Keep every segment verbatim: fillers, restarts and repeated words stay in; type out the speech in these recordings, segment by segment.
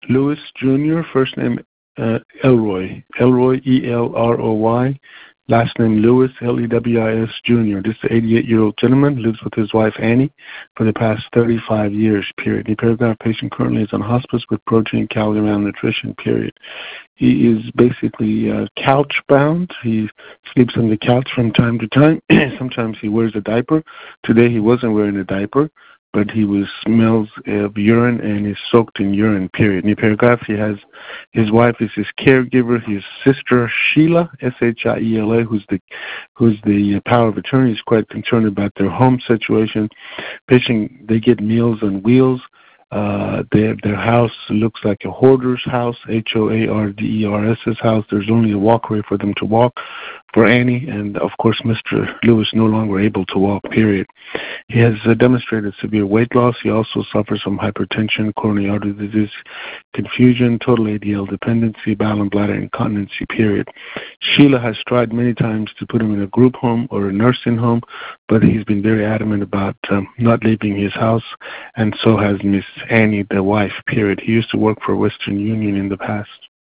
Lewis Junior, first name uh, Elroy, Elroy, E L R O Y, last name Lewis, L E W I S Junior This is an eighty-eight-year-old gentleman, lives with his wife Annie for the past thirty-five years, period. The paragraph patient currently is on hospice with protein, calorie, malnutrition, period. He is basically uh, couch-bound. He sleeps on the couch from time to time. Sometimes he wears a diaper. Today he wasn't wearing a diaper, but he was smells of urine and is soaked in urine, period. In the paragraph, he has his wife is his caregiver, his sister Sheila, S H I E L A, who's the who's the power of attorney, is quite concerned about their home situation. Patient, they get meals on wheels. Uh, their their house looks like a hoarder's house, H O A R D E R S's house. There's only a walkway for them to walk for Annie, and of course Mister Lewis no longer able to walk, period. He has uh, demonstrated severe weight loss. He also suffers from hypertension, coronary artery disease, confusion, total A D L dependency, bowel and bladder incontinency, period. Sheila has tried many times to put him in a group home or a nursing home, but he's been very adamant about um, not leaving his house, and so has Miss Annie, the wife, period. He used to work for Western Union in the past.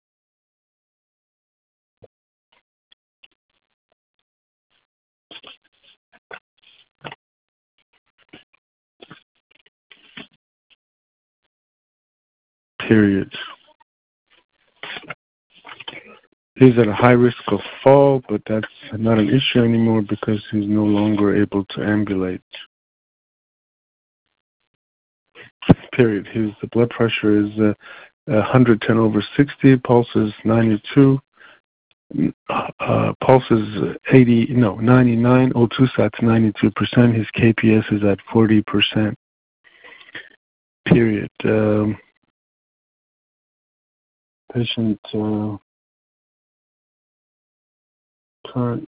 Period. He's at a high risk of fall, but that's not an issue anymore because he's no longer able to ambulate. Period. His the blood pressure is uh, one hundred ten over sixty, pulse is ninety-two, uh, pulse is eighty, no, ninety-nine, O two sat's ninety-two percent, his K P S is at forty percent. Period. Um, patient uh, current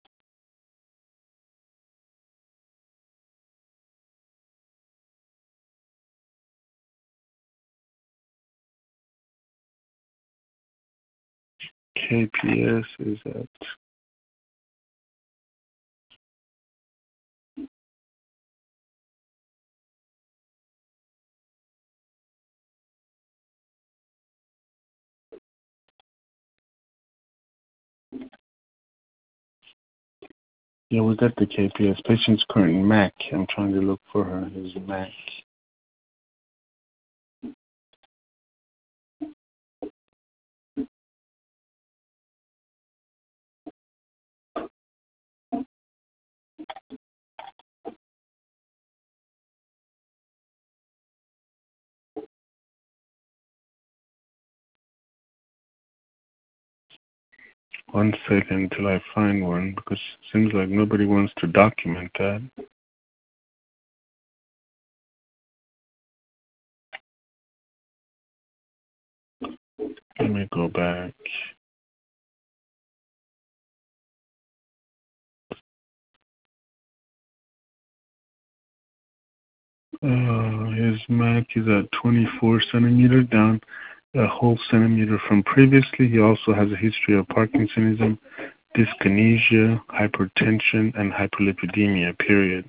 K P S is at yeah, we got the K P S. Patient's current M A C. I'm trying to look for her. His M A C. One second until I find one, because it seems like nobody wants to document that. Let me go back. Uh, his M A C is at twenty-four centimeter, down a whole centimeter from previously. He also has a history of Parkinsonism, dyskinesia, hypertension, and hyperlipidemia, period.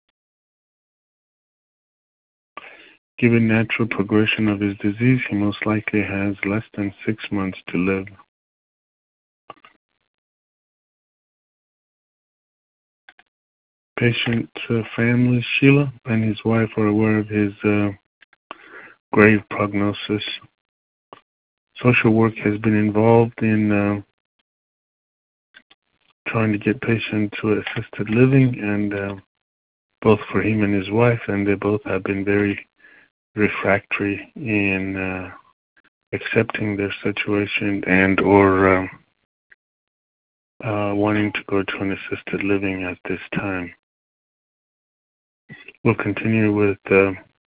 Given natural progression of his disease, he most likely has less than six months to live. Patient uh, family, Sheila and his wife are aware of his uh, grave prognosis. Social work has been involved in uh, trying to get patient to assisted living, and uh, both for him and his wife, and they both have been very refractory in uh, accepting their situation and or uh, uh, wanting to go to an assisted living at this time. We'll continue with uh,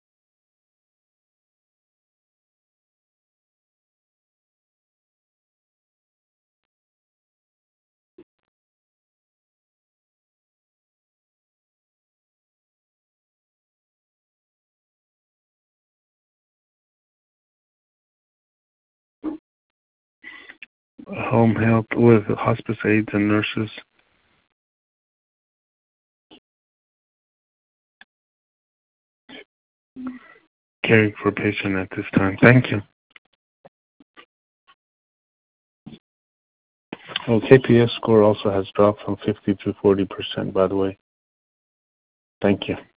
home health with hospice aides and nurses. Caring for patient at this time. Thank you. Oh, K P S score also has dropped from fifty to forty percent, by the way. Thank you.